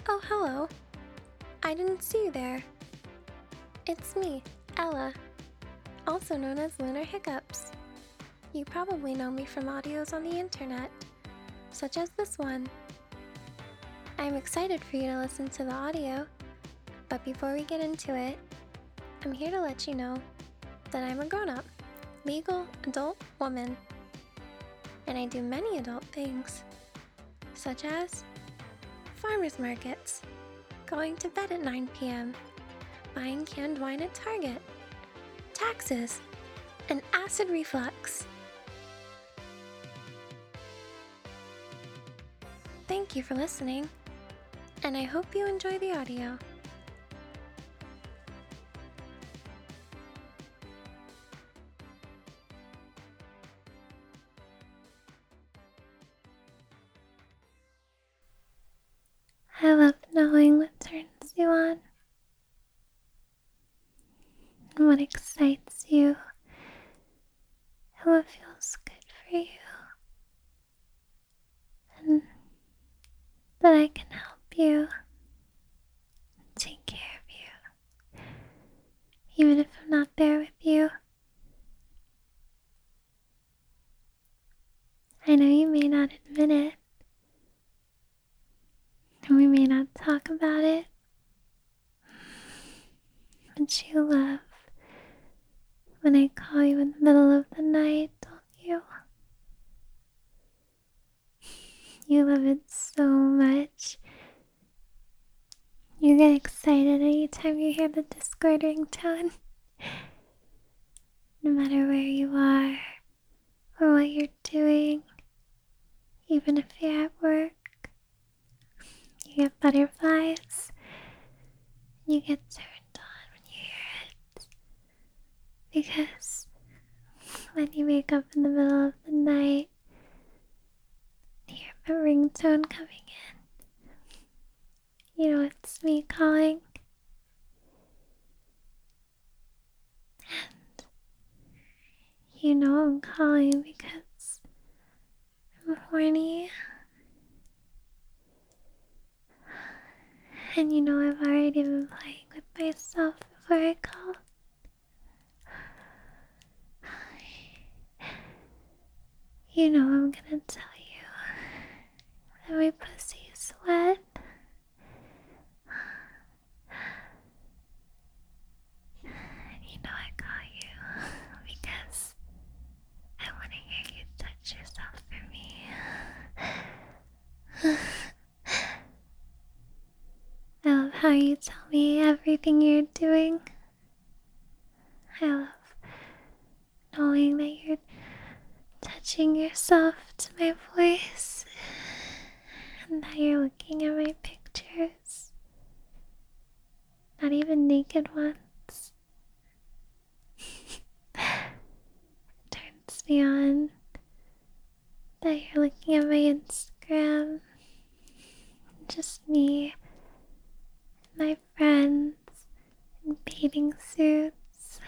Oh, hello. I didn't see you there. It's me, Ella, also known as Lunar Hiccups. You probably know me from audios on the internet, such as this one. I'm excited for you to listen to the audio, but before we get into it, I'm here to let you know that I'm a grown-up, legal adult woman, and I do many adult things, such as farmers markets, going to bed at 9 p.m., buying canned wine at Target, taxes, and acid reflux. Thank you for listening, and I hope you enjoy the audio. I love knowing what turns you on and what excites you and what feels good for you, and that I can help you and take care of you, even if I'm not there with you. I know you may not admit it, and we may not talk about it, but you love when I call you in the middle of the night, don't you? You love it so much. You get excited anytime you hear the Discord ringtone. No matter where you are or what you're doing, even if you're at work, you get butterflies. You get turned on when you hear it. Because when you wake up in the middle of the night, you hear the ringtone coming in. You know it's me calling. And you know I'm calling because I'm horny. And you know I've already been playing with myself before I called. You know I'm gonna tell you that my pussy is wet. And you know I call you because I want to hear you touch yourself for me. I love how you tell me everything you're doing. I love knowing that you're touching yourself to my voice and that you're looking at my pictures. Not even naked ones. It turns me on that you're looking at my Instagram. Just me and my friends in bathing suits.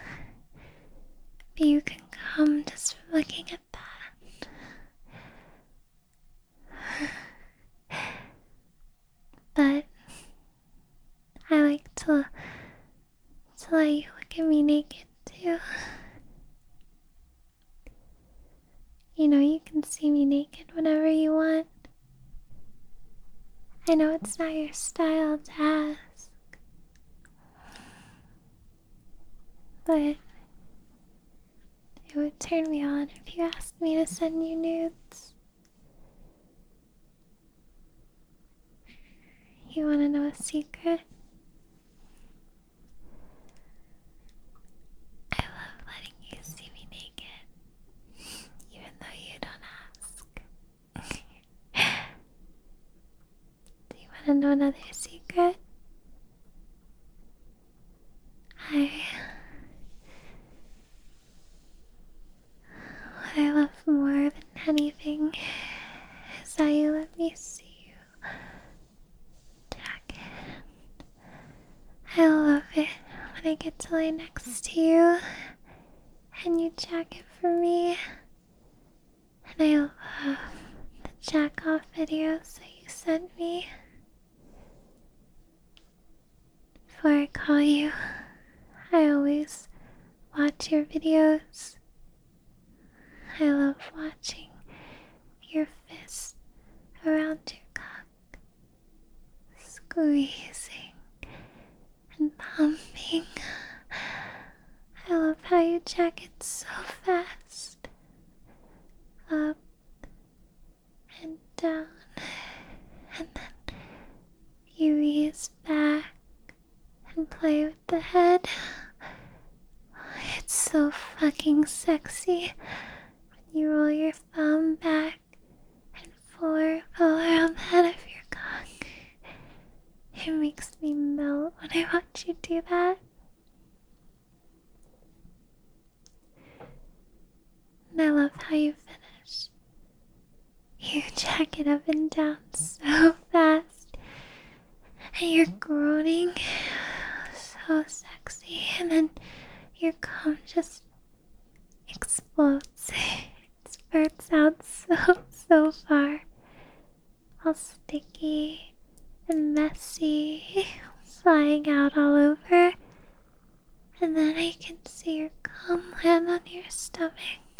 But you can come just from looking at that. But I like to let you look at me naked too. You know you can see me naked whenever you want. I know it's not your style to ask, but it would turn me on if you asked me to send you nudes. You want to know a secret? I love letting you see me naked, even though you don't ask. Do you want to know another secret? What I love more than anything is that you let me see you jack it. I love it when I get to lay next to you and you jack it for me. And I love the jack off videos that you sent me. before I call you, I always watch your videos. I love watching your fist around your cock, squeezing and pumping. I love how you jack it so fast, up and down, and then you ease back and play with the head. It's so fucking sexy when you roll your thumb back and forth all around the head of your cock. It makes me melt when I watch you do that. And I love how you finish. You jack it up and down so fast. And you're groaning so sexy. And then your cum just explodes. It spurts out so far. All sticky and messy, flying out all over. And then I can see your cum land on your stomach.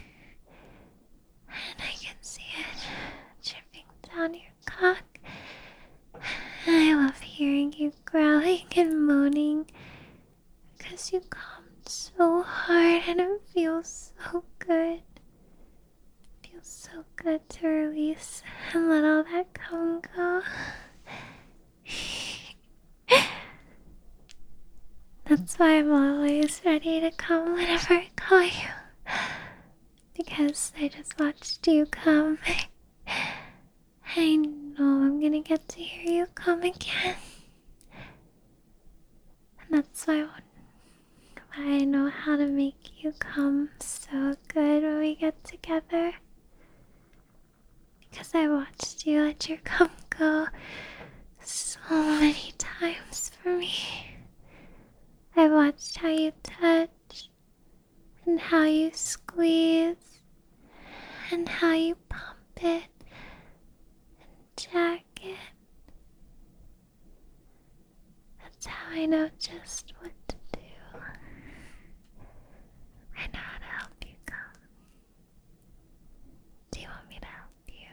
And I can see it dripping down your cock. And I love hearing you growling and moaning because you come so hard and it feels so good. It feels so good to release and let all that cum go. That's why I'm always ready to come whenever I call you. Because I just watched you come. I know I'm gonna get to hear you come again. And that's why I know how to make you come so good when we get together. Because I watched you let your cum go so many times for me. I watched how you touch and how you squeeze and how you pump it and jack it. That's how I know just what to do. I know how to help you come. Do you want me to help you?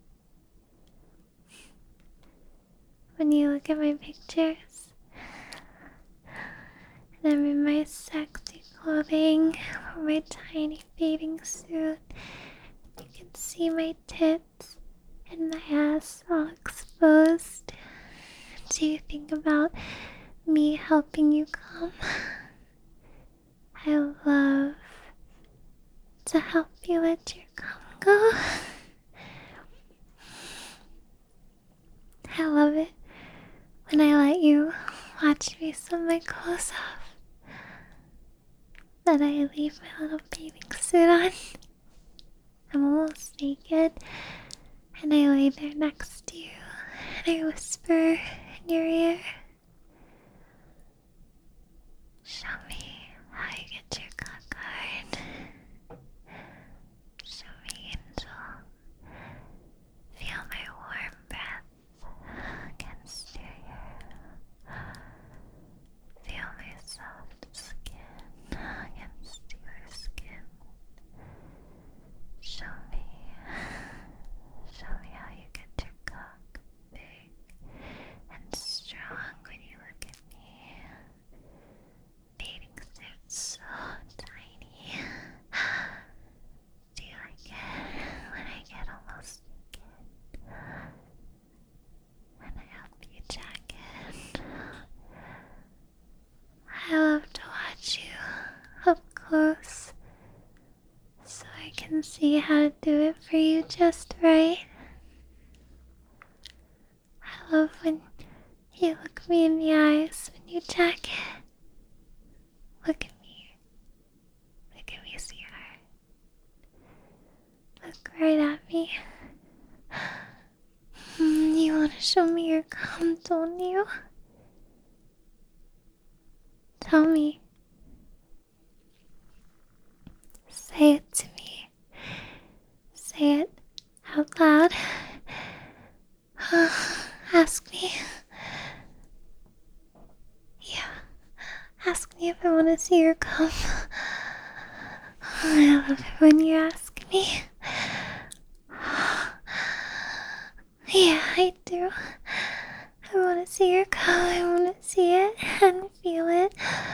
When you look at my pictures, and I'm in my sexy clothing or my tiny bathing suit, you can see my tits and my ass all exposed. Do you think about me helping you come? I love to help you let your cum go. I love it when I let you watch me sew my clothes off. That I leave my little bathing suit on. I'm almost naked, and I lay there next to you, and I whisper in your ear, show me how you get your cock hard. Show me, angel. Feel my warm breath against your ear. Feel my soft skin against your skin. Show me how you get your cock big and strong when you look at me. Bathing suit's so tiny. Do you like it when I get almost naked? When I help you jack it? I love to watch you up close so I can see how to do it for you just right. I love when you look me in the eyes when you jack it. Look at me. Look at me, sweetheart. Look right at me. You want to show me your cum, don't you? Tell me. Say it to me. Say it out loud. Ask me. Yeah. to see her come. I love it when you ask me. Yeah, I do. I want to see her come. I want to see it and feel it.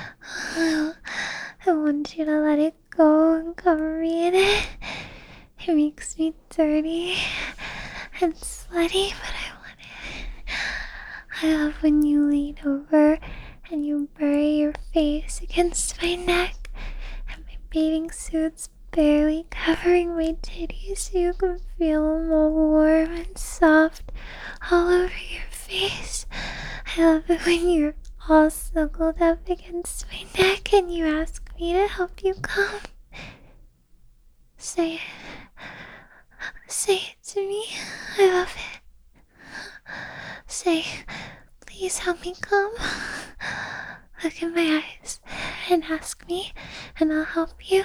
I want you to let it go and cover me in it. It makes me dirty and sweaty, but I want it. I love when you lean over and you bury your face against my neck and my bathing suit's barely covering my titties so you can feel them all warm and soft all over your face. I love it when you're all snuggled up against my neck and you ask me to help you come. Say it. Say it to me. I love it. Say, please help me come. Look in my eyes and ask me, and I'll help you.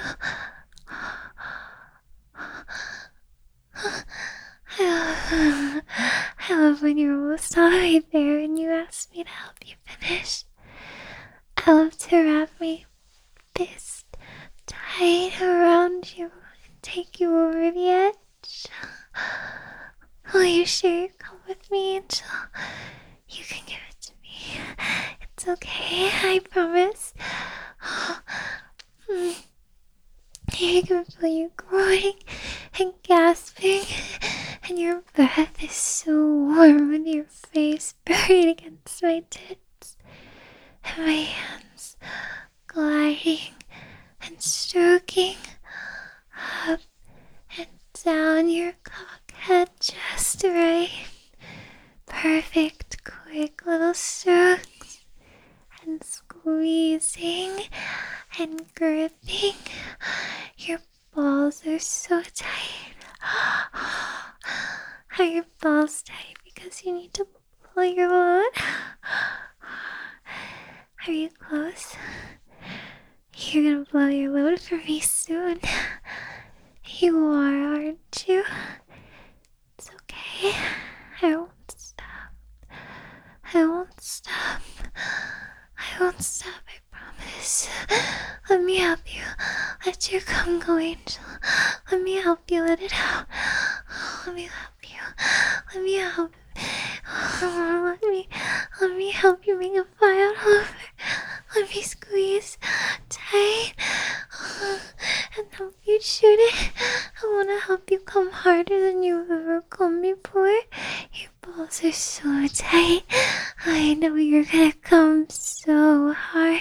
I love when you're almost all the way there and you ask me to help you finish. I love to wrap my fist tight around you and take you over the edge. Will you share your cup with me until you can give it to me? It's okay, I promise. You can feel you growing and gasping, and your breath is so warm with your face buried against my tits, and my hands gliding and stroking up and down your cock head just right. Perfect, quick little strokes and squeezing and gripping. Your balls are so tight. Are your balls tight because you need to pull your load? Are you close? You're gonna blow your load for me soon. You are, aren't you? It's okay. I won't stop. I won't stop. I won't stop, I promise. Let me help you. Let your cum go, Angel. Let me help you let it out. Let me help you. Let me help. Let me help you make a fly out over. Let me squeeze tight and help you shoot it. I want to help you come harder than you've ever come before. Your balls are so tight. I know you're gonna come so hard.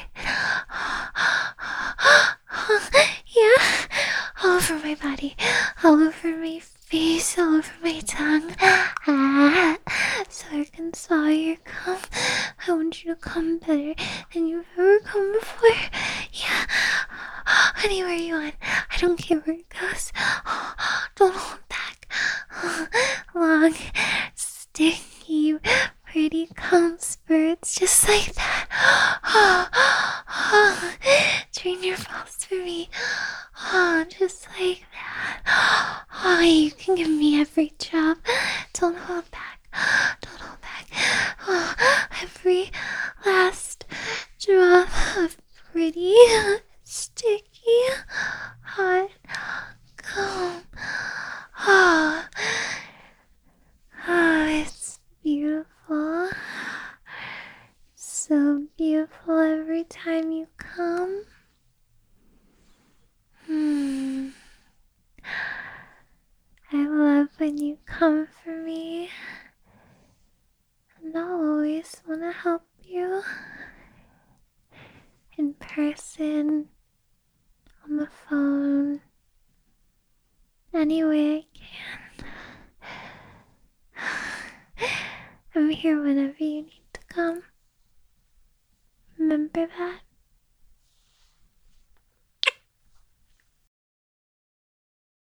Yeah, all over my body, all over my face, all over my tongue. So I can swallow your cum. I want you to come better than you've ever come before. Yeah, anywhere you want. I don't care where it goes. Don't hold back. Long, sticky, pretty cum spurts just like that. Train your balls for me. Just like that. You can give me every drop. Don't hold back. Don't hold back. Every last drop of pretty, sticky, hot cum. It's beautiful. So beautiful every time you come. I love when you come for me, and I'll always want to help you in person, on the phone, any way I can. I'm here whenever you need to come. Remember that?